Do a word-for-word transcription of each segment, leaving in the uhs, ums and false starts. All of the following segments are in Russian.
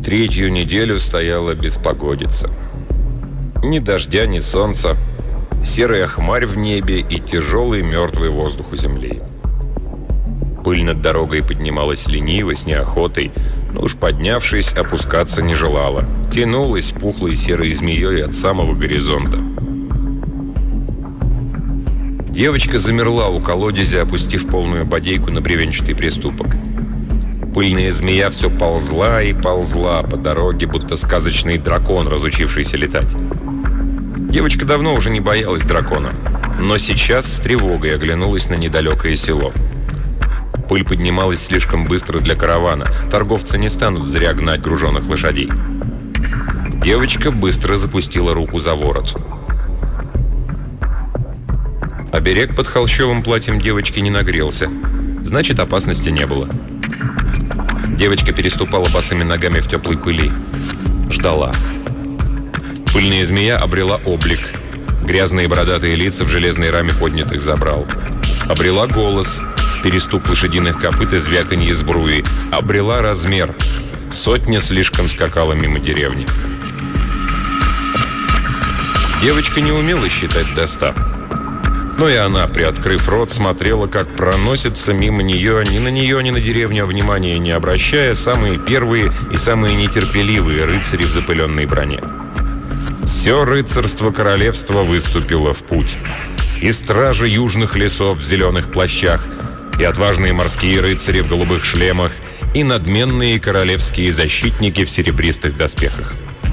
Третью неделю стояла беспогодица. Ни дождя, ни солнца, серая хмарь в небе и тяжелый мертвый воздух у земли. Пыль над дорогой поднималась лениво, с неохотой, но уж поднявшись, опускаться не желала. Тянулась пухлой серой змеей от самого горизонта. Девочка замерла у колодезя, опустив полную бодейку на бревенчатый приступок. Пыльная змея все ползла и ползла по дороге, будто сказочный дракон, разучившийся летать. Девочка давно уже не боялась дракона, но сейчас с тревогой оглянулась на недалекое село. Пыль поднималась слишком быстро для каравана. Торговцы не станут зря гнать груженных лошадей. Девочка быстро запустила руку за ворот. Оберег под холщовым платьем девочки не нагрелся. Значит, опасности не было. Девочка переступала босыми ногами в теплой пыли. Ждала. Пыльная змея обрела облик. Грязные бородатые лица в железной раме поднятых забрал. Обрела голос. Перестук лошадиных копыт и звяканье сбруи. Обрела размер. Сотня слишком скакала мимо деревни. Девочка не умела считать до ста. Но и она, приоткрыв рот, смотрела, как проносятся мимо нее, ни на нее, ни на деревню, внимания не обращая, самые первые и самые нетерпеливые рыцари в запыленной броне. Все рыцарство королевства выступило в путь. И стражи южных лесов в зеленых плащах, и отважные морские рыцари в голубых шлемах, и надменные королевские защитники в серебристых доспехах.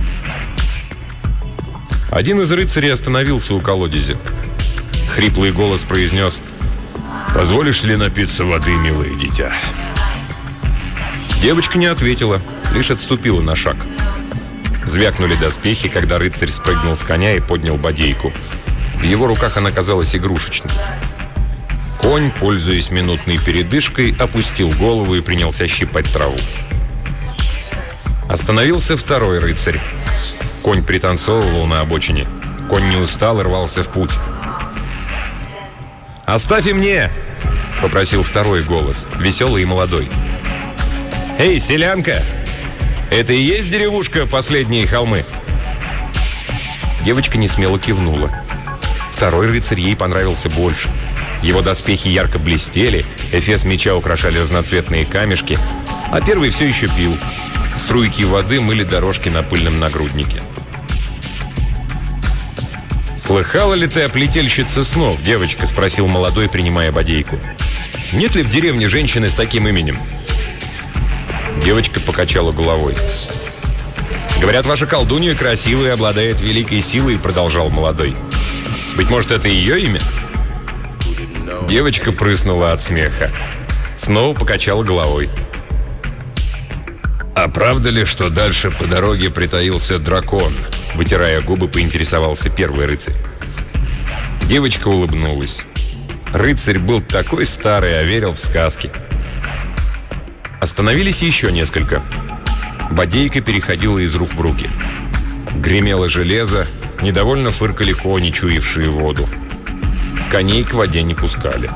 Один из рыцарей остановился у колодезя. Хриплый голос произнес: «Позволишь ли напиться воды, милое дитя?» Девочка не ответила, лишь отступила на шаг. Звякнули доспехи, когда рыцарь спрыгнул с коня и поднял бодейку. В его руках она казалась игрушечной. Конь, пользуясь минутной передышкой, опустил голову и принялся щипать траву. Остановился второй рыцарь. Конь пританцовывал на обочине. Конь не устал и рвался в путь. «Оставь и мне!» — попросил второй голос, веселый и молодой. «Эй, селянка! Это и есть деревушка Последние холмы?» Девочка несмело кивнула. Второй рыцарь ей понравился больше. Его доспехи ярко блестели, эфес меча украшали разноцветные камешки, а первый все еще пил. Струйки воды мыли дорожки на пыльном нагруднике. «Слыхала ли ты о плетельщице снов, девочка?» — спросил молодой, принимая бодейку. «Нет ли в деревне женщины с таким именем?» Девочка покачала головой. «Говорят, ваша колдунья красивая, обладает великой силой», — продолжал молодой. «Быть может, это ее имя?» Девочка прыснула от смеха. Снова покачала головой. «А правда ли, что дальше по дороге притаился дракон?» Вытирая губы, поинтересовался первый рыцарь. Девочка улыбнулась. Рыцарь был такой старый, а верил в сказки. Остановились еще несколько. Бодейка переходила из рук в руки. Гремело железо, недовольно фыркали кони, чуявшие воду. Коней к воде не пускали.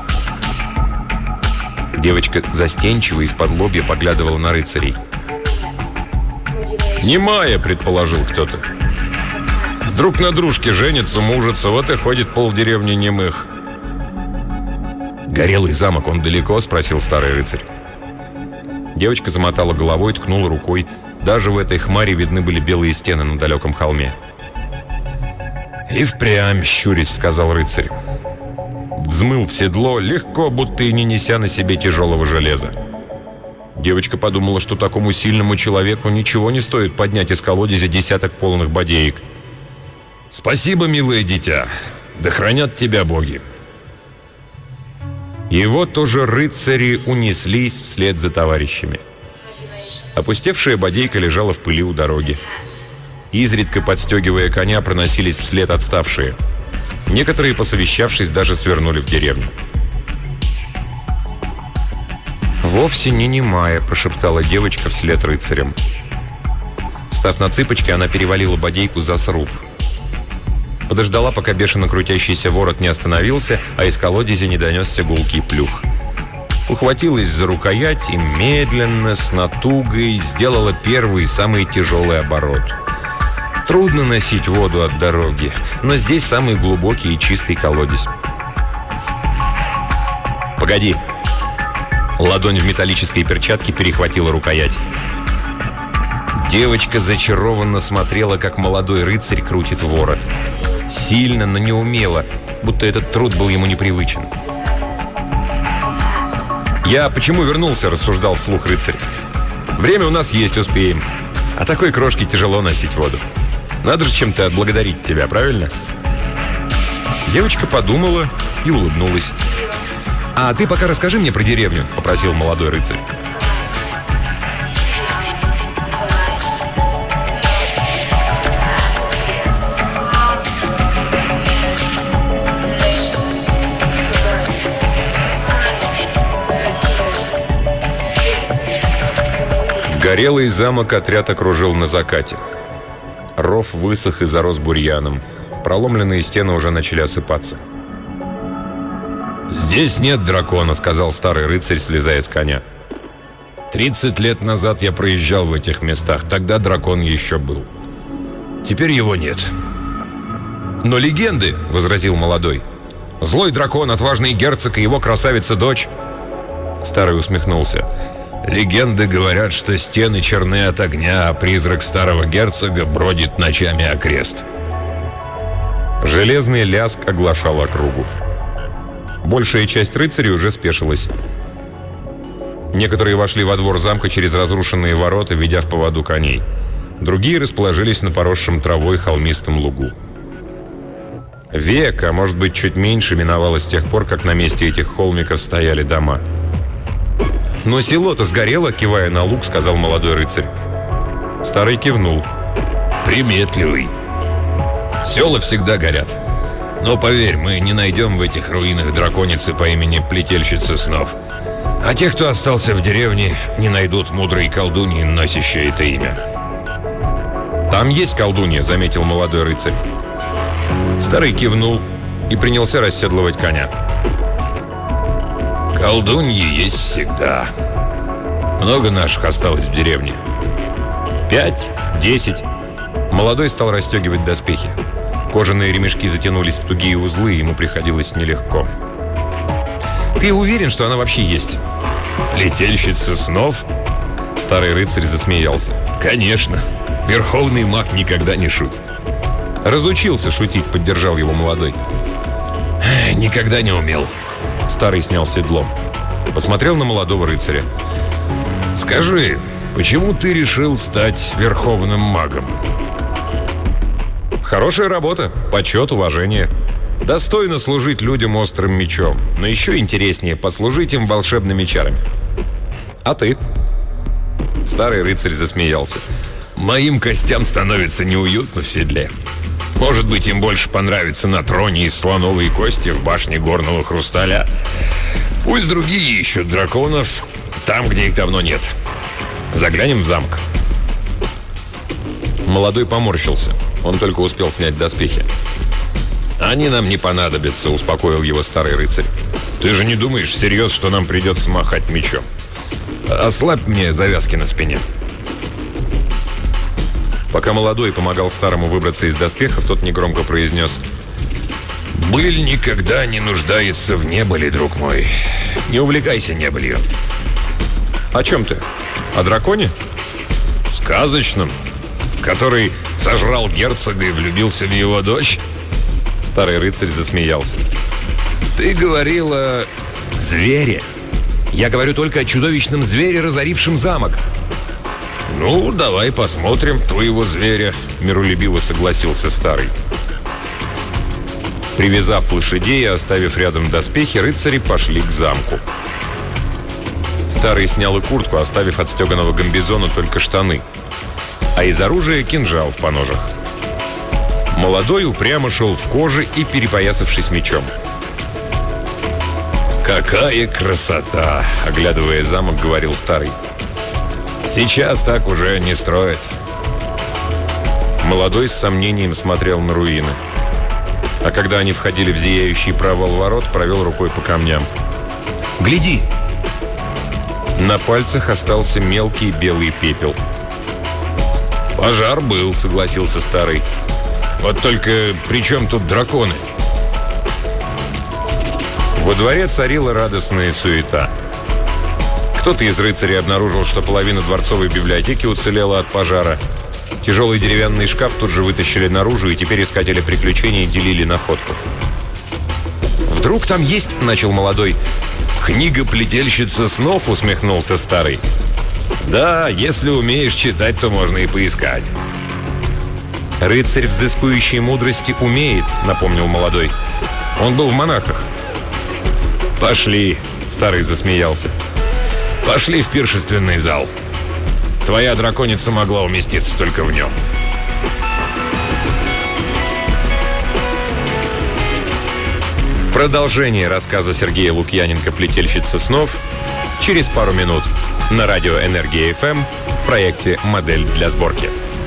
Девочка застенчиво из-под лобья поглядывала на рыцарей. «Немая», — предположил кто-то. «Друг на дружке женятся, мужатся, вот и ходит полдеревни немых». «Горелый замок, он далеко?» — спросил старый рыцарь. Девочка замотала головой, ткнула рукой. Даже в этой хмари видны были белые стены на далеком холме. «И впрямь, щурясь», — сказал рыцарь. Взмыл в седло, легко, будто и не неся на себе тяжелого железа. Девочка подумала, что такому сильному человеку ничего не стоит поднять из колодезя десяток полных бодеек. «Спасибо, милое дитя, да хранят тебя боги». И вот уже рыцари унеслись вслед за товарищами. Опустевшая бодейка лежала в пыли у дороги. Изредка, подстегивая коня, проносились вслед отставшие. Некоторые, посовещавшись, даже свернули в деревню. «Вовсе не немая», — прошептала девочка вслед рыцарям. Встав на цыпочки, она перевалила бодейку за сруб. Подождала, пока бешено крутящийся ворот не остановился, а из колодезя не донесся гулкий плюх. ухватилась за рукоять и медленно, с натугой, сделала первый, самый тяжелый оборот. Трудно носить воду от дороги, но здесь самый глубокий и чистый колодец. «Погоди!» Ладонь в металлической перчатке перехватила рукоять. Девочка зачарованно смотрела, как молодой рыцарь крутит ворот. Сильно, но не умело, будто этот труд был ему непривычен. «Я почему вернулся?» – рассуждал вслух рыцарь. «Время у нас есть, успеем. А такой крошке тяжело носить воду. Надо же чем-то отблагодарить тебя, правильно?» Девочка подумала и улыбнулась. «А ты пока расскажи мне про деревню», – попросил молодой рыцарь. Горелый замок отряд окружил на закате. Ров высох и зарос бурьяном. Проломленные стены уже начали осыпаться. «Здесь нет дракона», — сказал старый рыцарь, слезая с коня. «Тридцать лет назад я проезжал в этих местах. Тогда дракон еще был. Теперь его нет». «Но легенды», — возразил молодой. «Злой дракон, отважный герцог и его красавица-дочь». Старый усмехнулся. «Легенды говорят, что стены черны от огня, а призрак старого герцога бродит ночами окрест». Железный лязг оглашал округу. Большая часть рыцарей уже спешилась. Некоторые вошли во двор замка через разрушенные ворота, ведя в поводу коней. Другие расположились на поросшем травой холмистом лугу. Век, а может быть чуть меньше, миновало с тех пор, как на месте этих холмиков стояли дома. «Но село-то сгорело», — кивая на луг, сказал молодой рыцарь. Старый кивнул. «Приметливый. Села всегда горят. Но поверь, мы не найдем в этих руинах драконицы по имени Плетельщица снов. А те, кто остался в деревне, не найдут мудрой колдуньи, носящей это имя». «Там есть колдунья», — заметил молодой рыцарь. Старый кивнул и принялся расседлывать коня. «Колдуньи есть всегда. Много наших осталось в деревне?» «Пять, десять». Молодой стал расстегивать доспехи. Кожаные ремешки затянулись в тугие узлы, ему приходилось нелегко. «Ты уверен, что она вообще есть?» «Плетельщица снов?» Старый рыцарь засмеялся. «Конечно. Верховный маг никогда не шутит». «Разучился шутить», — поддержал его молодой. «Никогда не умел». Старый снял седло. Посмотрел на молодого рыцаря. «Скажи, почему ты решил стать верховным магом?» «Хорошая работа, почет, уважение. Достойно служить людям острым мечом, но еще интереснее послужить им волшебными чарами. А ты?» Старый рыцарь засмеялся. «Моим костям становится неуютно в седле. Может быть, им больше понравится на троне из слоновой кости в башне горного хрусталя. Пусть другие ищут драконов там, где их давно нет. Заглянем в замок». Молодой поморщился. Он только успел снять доспехи. «Они нам не понадобятся», — успокоил его старый рыцарь. «Ты же не думаешь всерьез, что нам придется махать мечом? Ослабь мне завязки на спине». Пока молодой помогал старому выбраться из доспехов, тот негромко произнес: «Быль никогда не нуждается в небыли, друг мой. Не увлекайся небылью». «О чем ты? О драконе?» «Сказочном, который сожрал герцога и влюбился в его дочь?» Старый рыцарь засмеялся. «Ты говорил о звере. Я говорю только о чудовищном звере, разорившем замок». «Ну, давай посмотрим твоего зверя», — миролюбиво согласился старый. Привязав лошадей и оставив рядом доспехи, рыцари пошли к замку. Старый снял и куртку, оставив от стеганого гамбизона только штаны, а из оружия кинжал в поножах. Молодой упрямо шел в коже и перепоясавшись мечом. «Какая красота!» — оглядывая замок, говорил старый. «Сейчас так уже не строят». Молодой с сомнением смотрел на руины. А когда они входили в зияющий провал ворот, провел рукой по камням. «Гляди! На пальцах остался мелкий белый пепел. «Пожар был», — согласился старый. «Вот только при чем тут драконы?» Во дворе царила радостная суета. Кто-то из рыцарей обнаружил, что половина дворцовой библиотеки уцелела от пожара. Тяжелый деревянный шкаф тут же вытащили наружу, и теперь искатели приключений делили находку. «Вдруг там есть?» — начал молодой. «Книга «Плетельщица снов», — усмехнулся старый. «Да, если умеешь читать, то можно и поискать». «Рыцарь взыскующей мудрости умеет», — напомнил молодой. «Он был в монахах». «Пошли», — старый засмеялся. «Пошли в пиршественный зал. Твоя драконица могла уместиться только в нем». Продолжение рассказа Сергея Лукьяненко «Плетельщица снов» через пару минут на радио «Энергия эф эм» в проекте «Модель для сборки».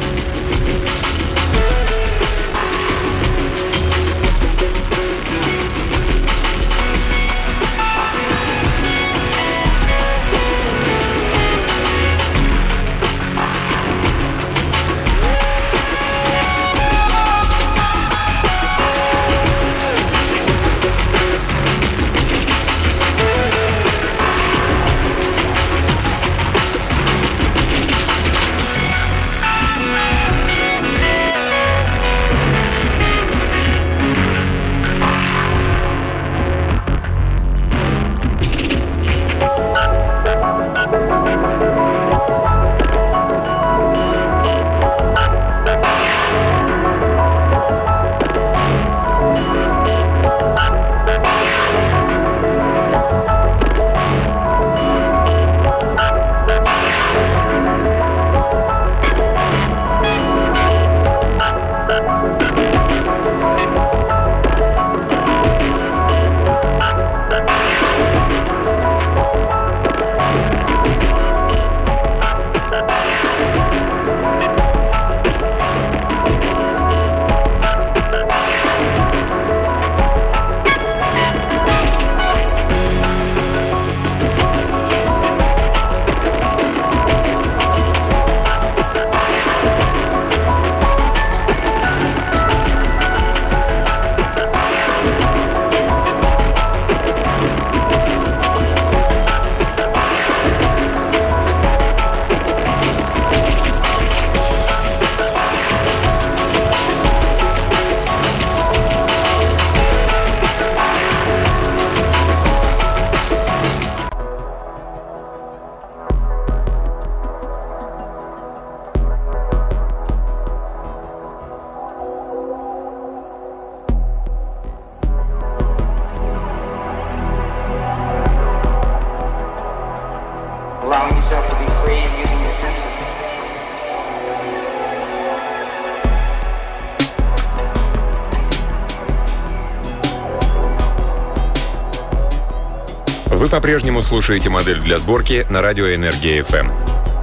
Вы по-прежнему слушаете «Модель для сборки» на радио «Энергия эф эм».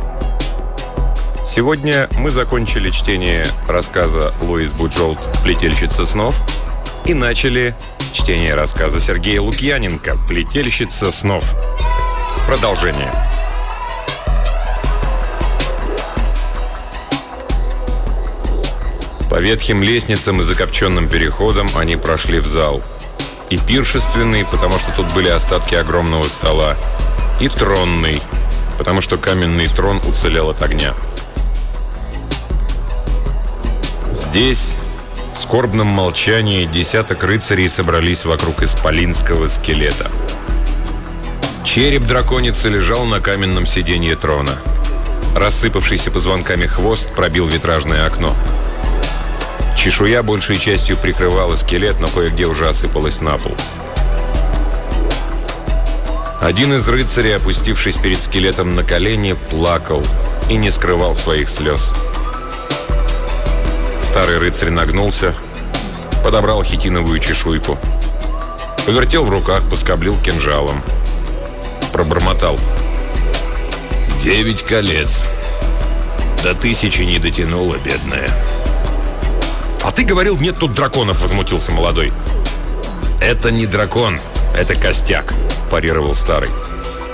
Сегодня мы закончили чтение рассказа Лоис Буджолт «Плетельщица снов» и начали чтение рассказа Сергея Лукьяненко «Плетельщица снов». Продолжение. По ветхим лестницам и закопченным переходам они прошли в зал. И пиршественный, потому что тут были остатки огромного стола, и тронный, потому что каменный трон уцелел от огня. Здесь, в скорбном молчании, десяток рыцарей собрались вокруг исполинского скелета. Череп драконицы лежал на каменном сиденье трона. Рассыпавшийся позвонками хвост пробил витражное окно. Чешуя большей частью прикрывала скелет, но кое-где уже осыпалась на пол. Один из рыцарей, опустившись перед скелетом на колени, плакал и не скрывал своих слез. Старый рыцарь нагнулся, подобрал хитиновую чешуйку, повертел в руках, поскоблил кинжалом. Пробормотал: «Девять колец. До тысячи не дотянула, бедная». «А ты говорил, нет тут драконов», — возмутился молодой. «Это не дракон, это костяк», — парировал старый.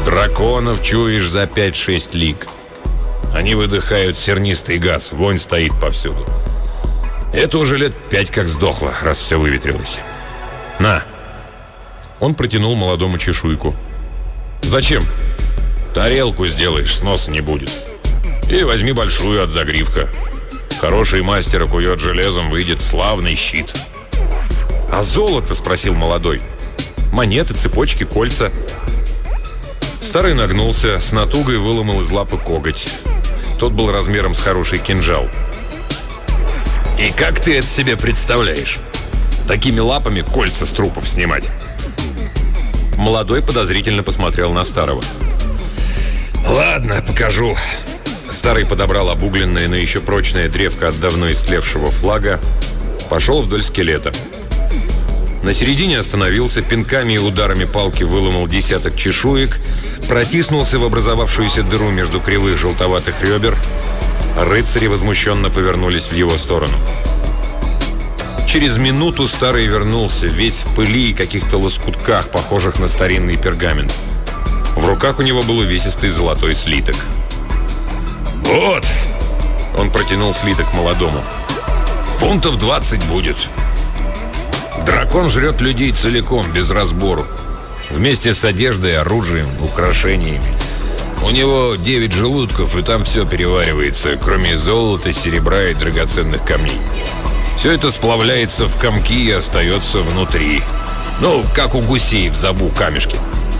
Драконов чуешь за пять-шесть лиг. Они выдыхают сернистый газ, вонь стоит повсюду. Это уже лет пять как сдохло, раз все выветрилось. На!» Он протянул молодому чешуйку. «Зачем?» «Тарелку сделаешь, сноса не будет. И возьми большую от загривка. Хороший мастер окует железом, выйдет славный щит». «А золото?» — спросил молодой. «Монеты, цепочки, кольца». Старый нагнулся, с натугой выломал из лапы коготь. Тот был размером с хороший кинжал. «И как ты это себе представляешь? Такими лапами кольца с трупов снимать?» Молодой подозрительно посмотрел на старого. «Ладно, покажу». Старый подобрал обугленное, но еще прочное древко от давно истлевшего флага, пошел вдоль скелета. На середине остановился, пинками и ударами палки выломал десяток чешуек, протиснулся в образовавшуюся дыру между кривых желтоватых ребер. Рыцари возмущенно повернулись в его сторону. Через минуту старый вернулся, весь в пыли и каких-то лоскутках, похожих на старинный пергамент. В руках у него был увесистый золотой слиток. «Вот!» — он протянул слиток молодому. «Фунтов двадцать будет. Дракон жрет людей целиком, без разбору. Вместе с одеждой, оружием, украшениями. У него девять желудков, и там все переваривается, кроме золота, серебра и драгоценных камней. Все это сплавляется в комки и остается внутри. Ну, как у гусей в забу камешки».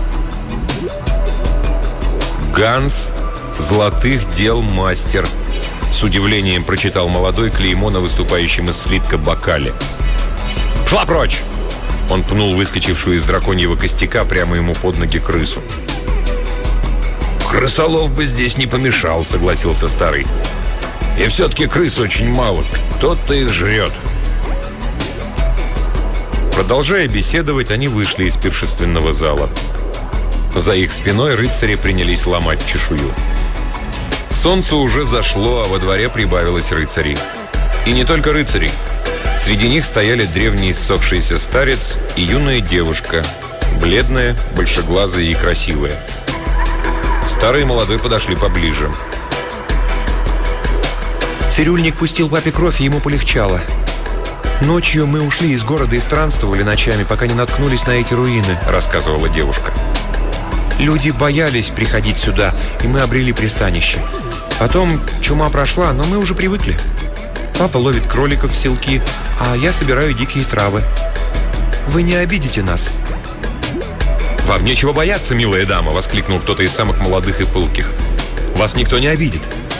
«Ганс золотых дел мастер», — с удивлением прочитал молодой клеймо на выступающем из слитка бокале. «Шла прочь!» Он пнул выскочившую из драконьего костяка прямо ему под ноги крысу. «Крысолов бы здесь не помешал», — согласился старый. «И все-таки крыс очень мало, кто-то их жрет». Продолжая беседовать, они вышли из пиршественного зала. За их спиной рыцари принялись ломать чешую. Солнце уже зашло, а во дворе прибавилось рыцарей. И не только рыцарей. Среди них стояли древний иссохшийся старец и юная девушка, бледная, большеглазая и красивая. Старый и молодой подошли поближе. «Цирюльник пустил папе кровь, и ему полегчало. Ночью мы ушли из города и странствовали ночами, пока не наткнулись на эти руины», — рассказывала девушка. «Люди боялись приходить сюда, и мы обрели пристанище. Потом чума прошла, но мы уже привыкли. Папа ловит кроликов в селки, а я собираю дикие травы. Вы не обидите нас?» «Вам нечего бояться, милая дама!» — воскликнул кто-то из самых молодых и пылких. «Вас никто не обидит».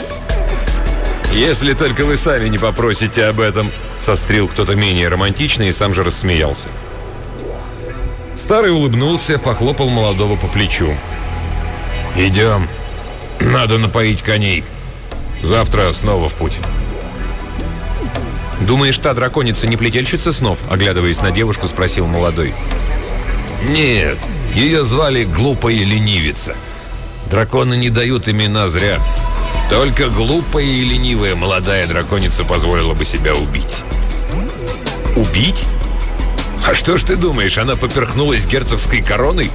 «Если только вы сами не попросите об этом», — сострил кто-то менее романтичный и сам же рассмеялся. Старый улыбнулся, похлопал молодого по плечу. «Идем. Надо напоить коней. Завтра снова в путь». «Думаешь, та драконица не плетельщица снов?» — оглядываясь на девушку, спросил молодой. «Нет, ее звали Глупая Ленивица. Драконы не дают имена зря. Только глупая и ленивая молодая драконица позволила бы себя убить». «Убить?» «А что ж ты думаешь, она поперхнулась герцогской короной?»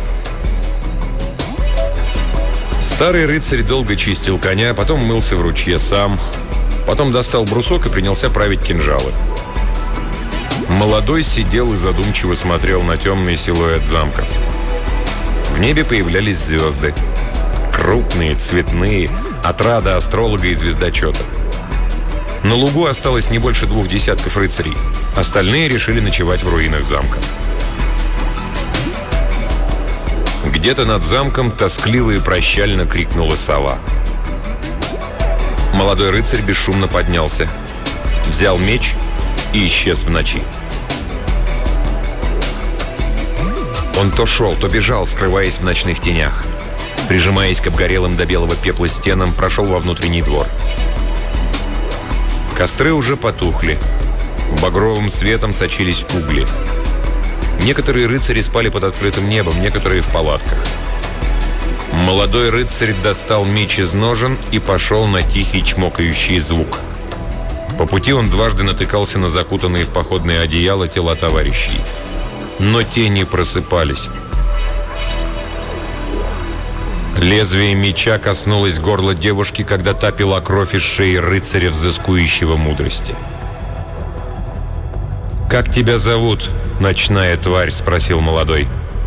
Старый рыцарь долго чистил коня, потом мылся в ручье сам, потом достал брусок и принялся править кинжалы. Молодой сидел и задумчиво смотрел на темный силуэт замка. В небе появлялись звезды. Крупные, цветные, отрада астролога и звездочета. На лугу осталось не больше двух десятков рыцарей. Остальные решили ночевать в руинах замка. Где-то над замком тоскливо и прощально крикнула сова. Молодой рыцарь бесшумно поднялся, взял меч и исчез в ночи. Он то шел, то бежал, скрываясь в ночных тенях. Прижимаясь к обгорелым до белого пепла стенам, прошел во внутренний двор. Костры уже потухли. Багровым светом сочились угли. Некоторые рыцари спали под открытым небом, некоторые в палатках. Молодой рыцарь достал меч из ножен и пошел на тихий чмокающий звук. По пути он дважды натыкался на закутанные в походные одеяла тела товарищей. Но те не просыпались. Лезвие меча коснулось горла девушки, когда та пила кровь из шеи рыцаря, взыскующего мудрости. «Как тебя зовут, ночная тварь?» — спросил молодой.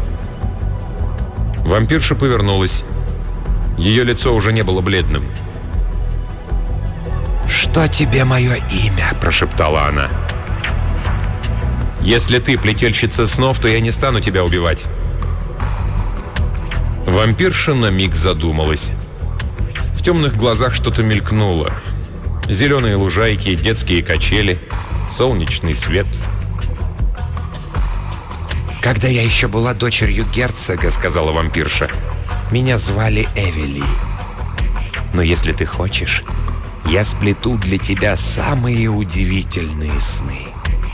Вампирша повернулась. Ее лицо уже не было бледным. «Что тебе мое имя?» – прошептала она. «Если ты плетельщица снов, то я не стану тебя убивать». Вампирша на миг задумалась. В темных глазах что-то мелькнуло. Зеленые лужайки, детские качели, солнечный свет. «Когда я еще была дочерью герцога, — сказала вампирша, — меня звали Эвели. Но если ты хочешь, я сплету для тебя самые удивительные сны».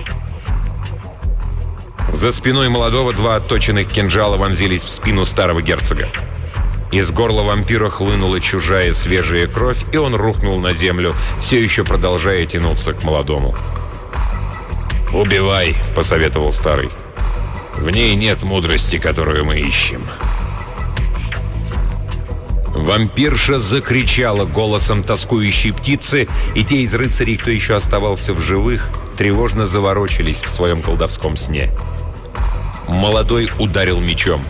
За спиной молодого два отточенных кинжала вонзились в спину старого герцога. Из горла вампира хлынула чужая свежая кровь, и он рухнул на землю, все еще продолжая тянуться к молодому. «Убивай», — посоветовал старый. «В ней нет мудрости, которую мы ищем». Вампирша закричала голосом тоскующей птицы, и те из рыцарей, кто еще оставался в живых, тревожно заворочились в своем колдовском сне. Молодой ударил мечом.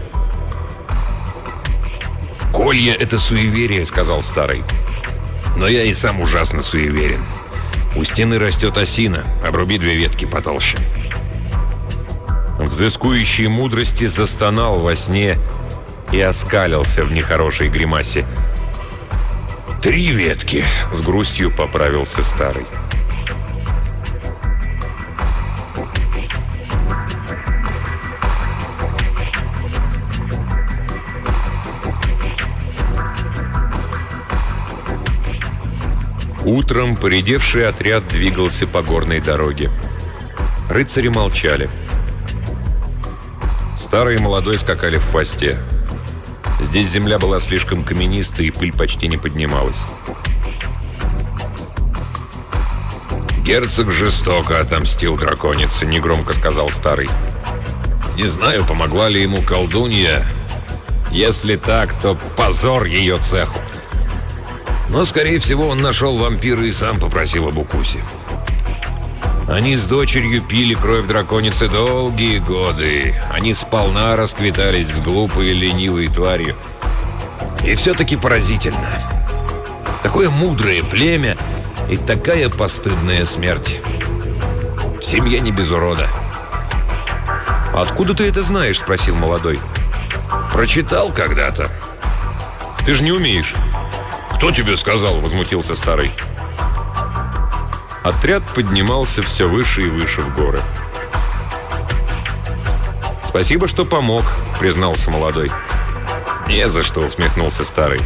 «Колья — это суеверие», — сказал старый. «Но я и сам ужасно суеверен. У стены растет осина, обруби две ветки потолще». Взыскующий мудрости застонал во сне и оскалился в нехорошей гримасе. «Три ветки», — с грустью поправился старый. Утром поредевший отряд двигался по горной дороге. Рыцари молчали. Старый и молодой скакали в хвосте. Здесь земля была слишком каменистой, и пыль почти не поднималась. «Герцог жестоко отомстил драконице», — негромко сказал старый. «Не знаю, помогла ли ему колдунья. Если так, то позор ее цеху. Но, скорее всего, он нашел вампира и сам попросил об укусе. Они с дочерью пили кровь драконицы долгие годы. Они сполна расквитались с глупой и ленивой тварью. И все-таки поразительно. Такое мудрое племя и такая постыдная смерть. Семья не без урода». «Откуда ты это знаешь?» — спросил молодой. «Прочитал когда-то». «Ты же не умеешь». «Кто тебе сказал?» — возмутился старый. Отряд поднимался все выше и выше в горы. «Спасибо, что помог», — признался молодой. «Не за что», — усмехнулся старый.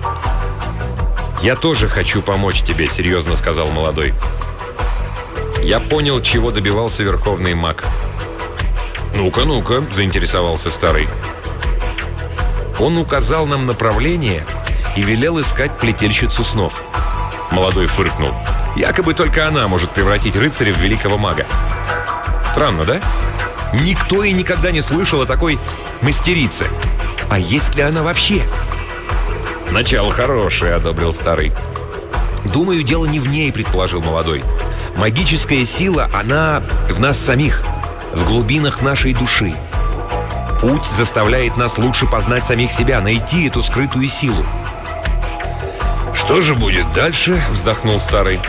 «Я тоже хочу помочь тебе», — серьезно сказал молодой. «Я понял, чего добивался верховный маг». «Ну-ка, ну-ка», — заинтересовался старый. «Он указал нам направление и велел искать плетельщицу снов». Молодой фыркнул. «Якобы только она может превратить рыцаря в великого мага. Странно, да? Никто и никогда не слышал о такой мастерице. А есть ли она вообще?» «Начало хорошее», — одобрил старый. «Думаю, дело не в ней», — предположил молодой. «Магическая сила, она в нас самих, в глубинах нашей души. Путь заставляет нас лучше познать самих себя, найти эту скрытую силу». «Что же будет дальше?» — вздохнул старый.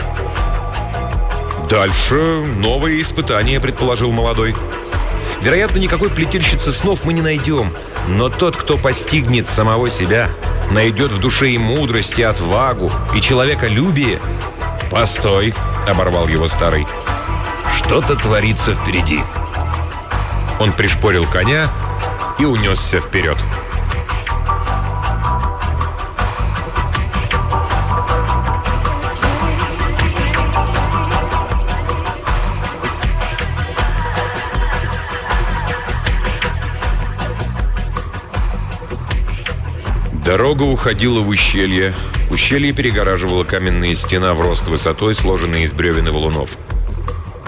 «Дальше новые испытания», — предположил молодой. «Вероятно, никакой плетельщицы снов мы не найдем, но тот, кто постигнет самого себя, найдет в душе и мудрость, и отвагу, и человеколюбие». «Постой!» — оборвал его старый. «Что-то творится впереди». Он пришпорил коня и унесся вперед. Дорога уходила в ущелье. Ущелье перегораживала каменная стена в рост высотой, сложенная из бревен и валунов.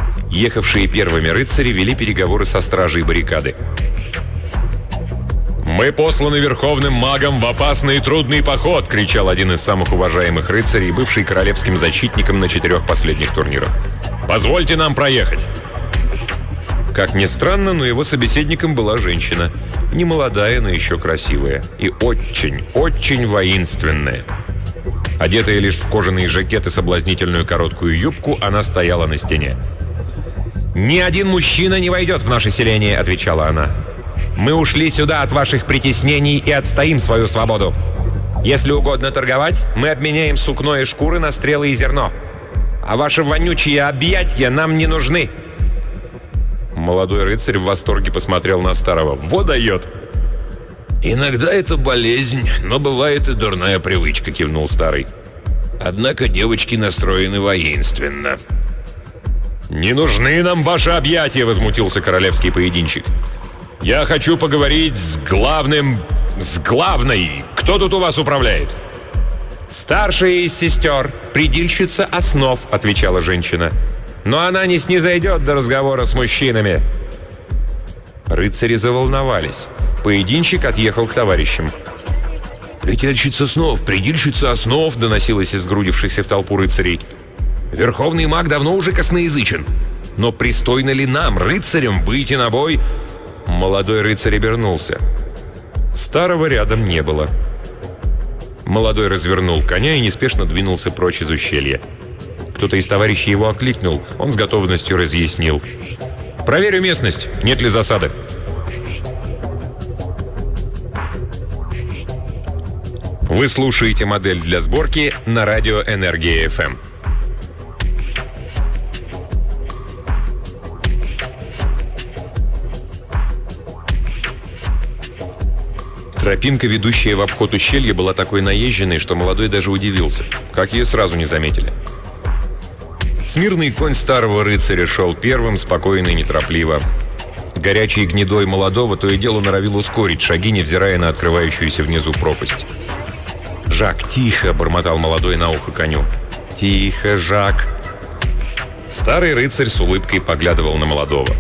Ехавшие первыми рыцари вели переговоры со стражей баррикады. «Мы посланы верховным магом в опасный и трудный поход!» — кричал один из самых уважаемых рыцарей, бывший королевским защитником на четырех последних турнирах. «Позвольте нам проехать!» Как ни странно, но его собеседником была женщина. Не молодая, но еще красивая. И очень, очень воинственная. Одетая лишь в кожаный жакет и соблазнительную короткую юбку, она стояла на стене. «Ни один мужчина не войдет в наше селение», — отвечала она. «Мы ушли сюда от ваших притеснений и отстоим свою свободу. Если угодно торговать, мы обменяем сукно и шкуры на стрелы и зерно. А ваши вонючие объятия нам не нужны». Молодой рыцарь в восторге посмотрел на старого. «Во дает!» «Иногда это болезнь, но бывает и дурная привычка», — кивнул старый. «Однако девочки настроены воинственно». «Не нужны нам ваши объятия!» — возмутился королевский поединщик. «Я хочу поговорить с главным... с главной! Кто тут у вас управляет?» «Старшая из сестер, предильщица основ», — отвечала женщина. «Но она не снизойдет до разговора с мужчинами». Рыцари заволновались. Поединщик отъехал к товарищам. «Плетельщица снов, предильщица основ», — доносилось из сгрудившихся в толпу рыцарей. «Верховный маг давно уже косноязычен. Но пристойно ли нам, рыцарям, выйти на бой?» Молодой рыцарь обернулся. Старого рядом не было. Молодой развернул коня и неспешно двинулся прочь из ущелья. Кто-то из товарищей его окликнул. Он с готовностью разъяснил. «Проверю местность, нет ли засады». Вы слушаете модель для сборки на радио Энергия эф эм. Тропинка, ведущая в обход ущелья, была такой наезженной, что молодой даже удивился. Как ее сразу не заметили. Смирный конь старого рыцаря шел первым, спокойно и неторопливо. Горячий гнедой молодого то и дело норовил ускорить шаги, невзирая на открывающуюся внизу пропасть. «Жак, тихо!» — бормотал молодой на ухо коню. «Тихо, Жак!» Старый рыцарь с улыбкой поглядывал на молодого.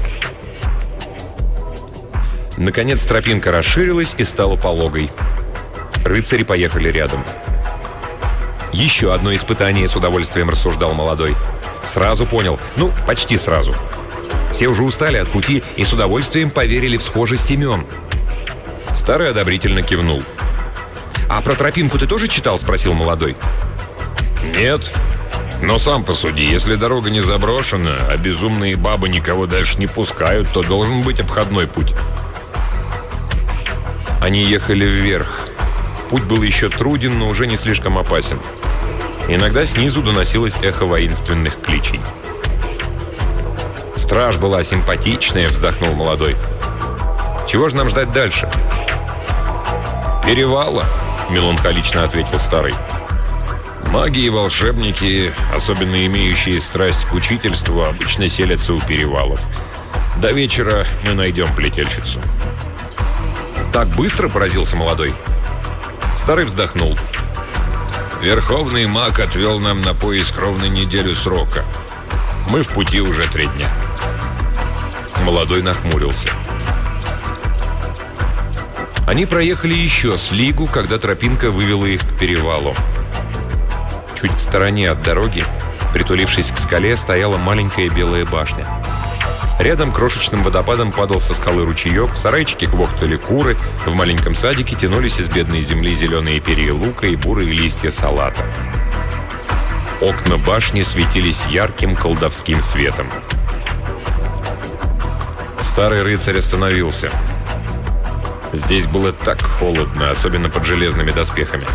Наконец тропинка расширилась и стала пологой. Рыцари поехали рядом. «Еще одно испытание», — с удовольствием рассуждал молодой. Сразу понял, ну, почти сразу. Все уже устали от пути и с удовольствием поверили в схожесть имен. Старый одобрительно кивнул. «А про тропинку ты тоже читал?» — спросил молодой. «Нет. Но сам посуди, если дорога не заброшена, а безумные бабы никого дальше не пускают, то должен быть обходной путь». Они ехали вверх. Путь был еще труден, но уже не слишком опасен. Иногда снизу доносилось эхо воинственных кличей. «Страж была симпатичная», — вздохнул молодой. «Чего же нам ждать дальше?» «Перевала», — меланхолично ответил старый. «Маги и волшебники, особенно имеющие страсть к учительству, обычно селятся у перевалов. До вечера мы найдем плетельщицу». «Так быстро?» — поразился молодой. Старый вздохнул. «Верховный маг отвел нам на поиск ровно неделю срока. Мы в пути уже три дня». Молодой нахмурился. Они проехали еще с лигу, когда тропинка вывела их к перевалу. Чуть в стороне от дороги, притулившись к скале, стояла маленькая белая башня. Рядом крошечным водопадом падал со скалы ручеек, в сарайчике квохтали куры, в маленьком садике тянулись из бедной земли зеленые перья лука и бурые листья салата. Окна башни светились ярким колдовским светом. Старый рыцарь остановился. Здесь было так холодно, особенно под железными доспехами.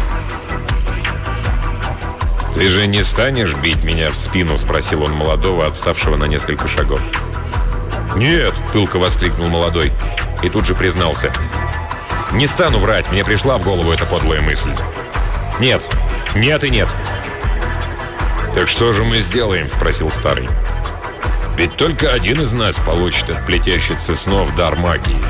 «Ты же не станешь бить меня в спину?» — спросил он молодого, отставшего на несколько шагов. «Нет!» — пылко воскликнул молодой. И тут же признался. «Не стану врать, мне пришла в голову эта подлая мысль. Нет, нет и нет». «Так что же мы сделаем?» — спросил старый. «Ведь только один из нас получит от плетельщицы снов дар магии».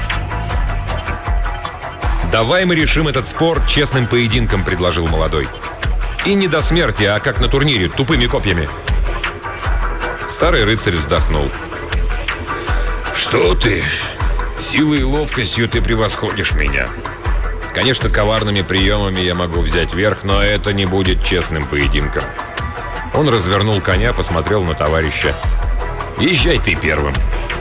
«Давай мы решим этот спор честным поединком», — предложил молодой. «И не до смерти, а как на турнире, тупыми копьями». Старый рыцарь вздохнул. «Что ты? Силой и ловкостью ты превосходишь меня. Конечно, коварными приемами я могу взять верх, но это не будет честным поединком. Он развернул коня, посмотрел на товарища. «Езжай ты первым».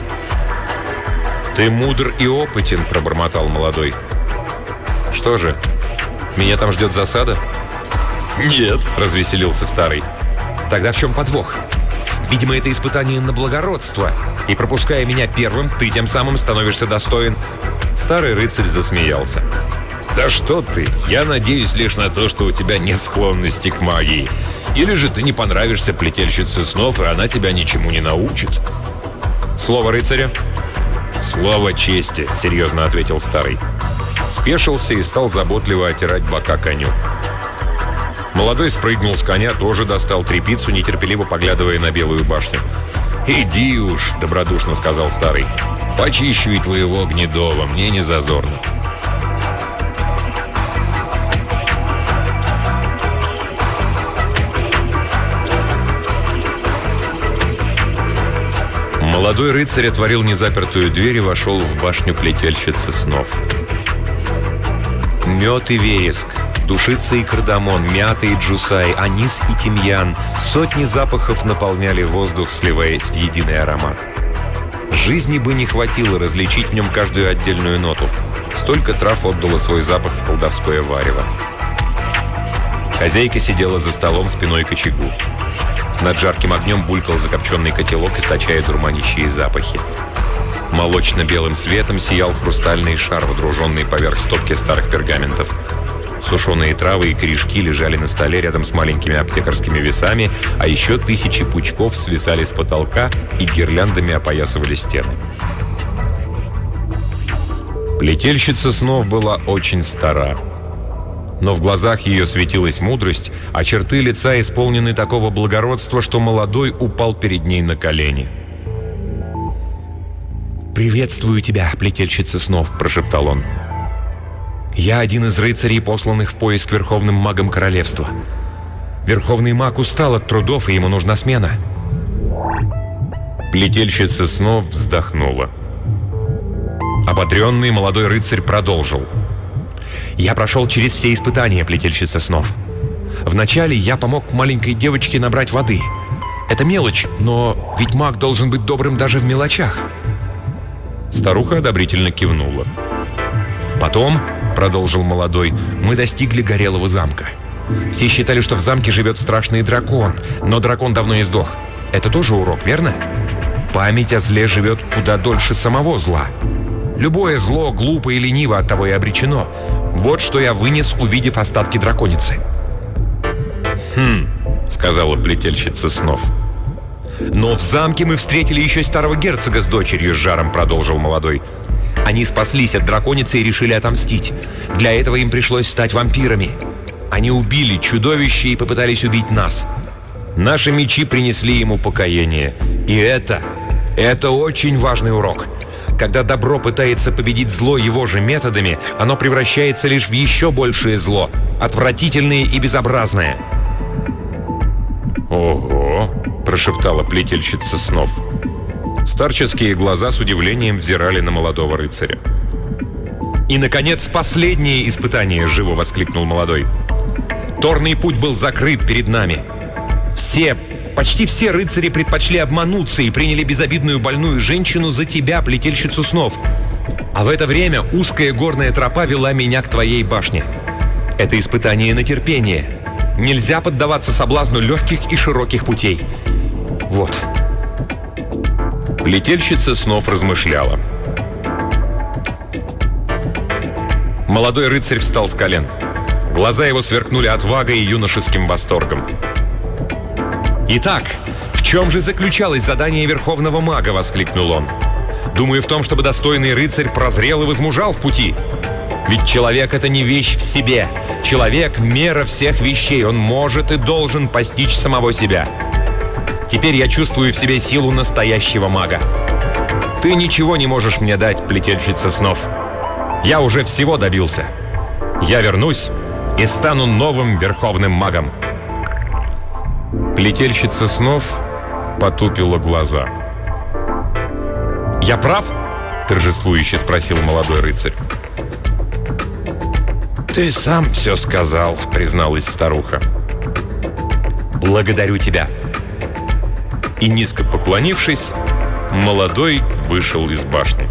«Ты мудр и опытен», — пробормотал молодой. «Что же, меня там ждет засада?» «Нет», — развеселился старый. «Тогда в чем подвох? Видимо, это испытание на благородство. И пропуская меня первым, ты тем самым становишься достоин». Старый рыцарь засмеялся. «Да что ты! Я надеюсь лишь на то, что у тебя нет склонности к магии. Или же ты не понравишься плетельщице снов, и она тебя ничему не научит». «Слово рыцаря?» «Слово чести», — серьезно ответил старый. Спешился и стал заботливо отирать бока коню. Молодой спрыгнул с коня, тоже достал тряпицу, нетерпеливо поглядывая на Белую башню. «Иди уж», — добродушно сказал старый. «Почищу и твоего гнедого, мне не зазорно». Молодой рыцарь отворил незапертую дверь и вошел в башню плетельщицы снов. Мед и вереск, душица и кардамон, мята и джусай, анис и тимьян. Сотни запахов наполняли воздух, сливаясь в единый аромат. Жизни бы не хватило различить в нем каждую отдельную ноту. Столько трав отдало свой запах в колдовское варево. Хозяйка сидела за столом спиной к очагу. Над жарким огнем булькал закопченный котелок, источая дурманящие запахи. Молочно-белым светом сиял хрустальный шар, водруженный поверх стопки старых пергаментов. Сушеные травы и корешки лежали на столе рядом с маленькими аптекарскими весами, а еще тысячи пучков свисали с потолка и гирляндами опоясывали стены. Плетельщица снов была очень стара. Но в глазах ее светилась мудрость, а черты лица исполнены такого благородства, что молодой упал перед ней на колени. «Приветствую тебя, плетельщица снов», — прошептал он. «Я один из рыцарей, посланных в поиск верховным магом королевства. Верховный маг устал от трудов, и ему нужна смена». Плетельщица снов вздохнула. Ободренный молодой рыцарь продолжил. «Я прошел через все испытания, плетельщица снов. Вначале я помог маленькой девочке набрать воды. Это мелочь, но ведь маг должен быть добрым даже в мелочах». Старуха одобрительно кивнула. «Потом, — продолжил молодой, — мы достигли Горелого замка. Все считали, что в замке живет страшный дракон, но дракон давно издох. Это тоже урок, верно? Память о зле живет куда дольше самого зла. Любое зло глупо и лениво, оттого и обречено. Вот что я вынес, увидев остатки драконицы». «Хм», — сказала плетельщица снов. «Но в замке мы встретили еще старого герцога с дочерью», — с жаром продолжил молодой. «Они спаслись от драконицы и решили отомстить. Для этого им пришлось стать вампирами. Они убили чудовище и попытались убить нас. Наши мечи принесли ему покаяние. И это, это очень важный урок. Когда добро пытается победить зло его же методами, оно превращается лишь в еще большее зло, отвратительное и безобразное». «Ого!» — прошептала плетельщица снов. Старческие глаза с удивлением взирали на молодого рыцаря. «И, наконец, последнее испытание!» — живо воскликнул молодой. «Торный путь был закрыт перед нами. Все, почти все рыцари предпочли обмануться и приняли безобидную больную женщину за тебя, плетельщицу снов. А в это время узкая горная тропа вела меня к твоей башне. Это испытание на терпение. Нельзя поддаваться соблазну легких и широких путей. Вот». Плетельщица снов размышляла. Молодой рыцарь встал с колен. Глаза его сверкнули отвагой и юношеским восторгом. «Итак, в чем же заключалось задание Верховного Мага?» — воскликнул он. «Думаю, в том, чтобы достойный рыцарь прозрел и возмужал в пути. Ведь человек — это не вещь в себе. Человек — мера всех вещей. Он может и должен постичь самого себя. Теперь я чувствую в себе силу настоящего мага. Ты ничего не можешь мне дать, плетельщица снов. Я уже всего добился. Я вернусь и стану новым верховным магом». Плетельщица снов потупила глаза. «Я прав?» — торжествующе спросил молодой рыцарь. «Ты сам все сказал», — призналась старуха. «Благодарю тебя». И, низко поклонившись, молодой вышел из башни.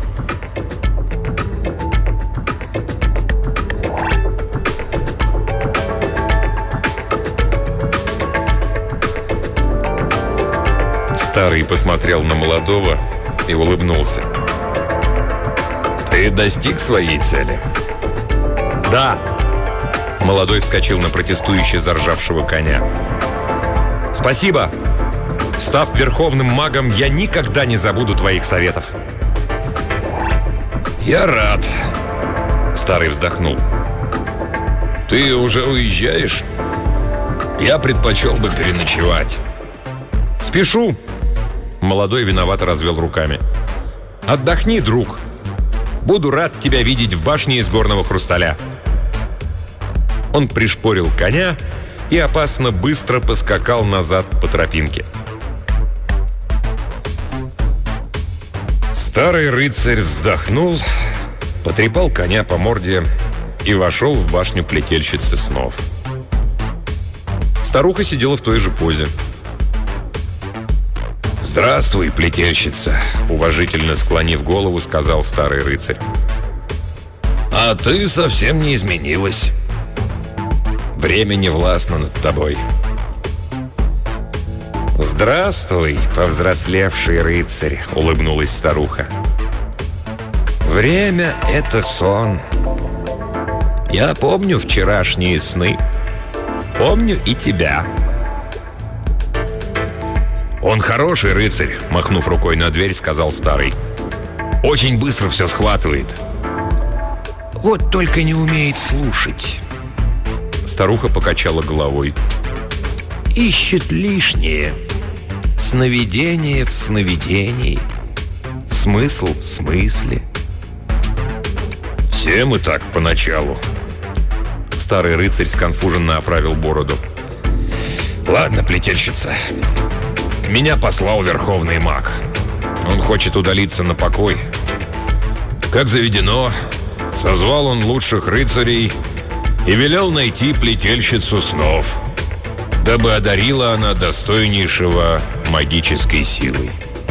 Старый посмотрел на молодого и улыбнулся. «Ты достиг своей цели?» «Да!» Молодой вскочил на протестующе заржавшего коня. «Спасибо! Став верховным магом, я никогда не забуду твоих советов!» «Я рад!» Старый вздохнул. «Ты уже уезжаешь? Я предпочел бы переночевать». «Спешу!» Молодой виновато развел руками. «Отдохни, друг! Буду рад тебя видеть в башне из горного хрусталя!» Он пришпорил коня и опасно быстро поскакал назад по тропинке. Старый рыцарь вздохнул, потрепал коня по морде и вошел в башню плетельщицы снов. Старуха сидела в той же позе. «Здравствуй, плетельщица», — уважительно склонив голову, сказал старый рыцарь. «А ты совсем не изменилась. Время не властно над тобой». «Здравствуй, повзрослевший рыцарь», — улыбнулась старуха. «Время — это сон. Я помню вчерашние сны. Помню и тебя». «Он хороший рыцарь», — махнув рукой на дверь, сказал старый. «Очень быстро все схватывает». Вот только не умеет слушать. Старуха покачала головой. Ищет лишнее. Сновидение в сновидении. Смысл в смысле. «Все мы так поначалу». Старый рыцарь сконфуженно оправил бороду. «Ладно, плетельщица. Меня послал верховный маг. Он хочет удалиться на покой. Как заведено, созвал он лучших рыцарей и велел найти плетельщицу снов, дабы одарила она достойнейшего магической силой».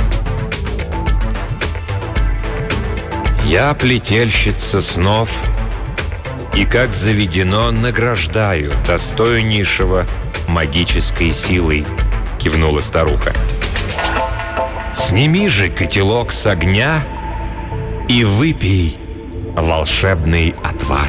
«Я плетельщица снов, и, как заведено, награждаю достойнейшего магической силой», — кивнула старуха. «Сними же котелок с огня и выпей волшебный отвар».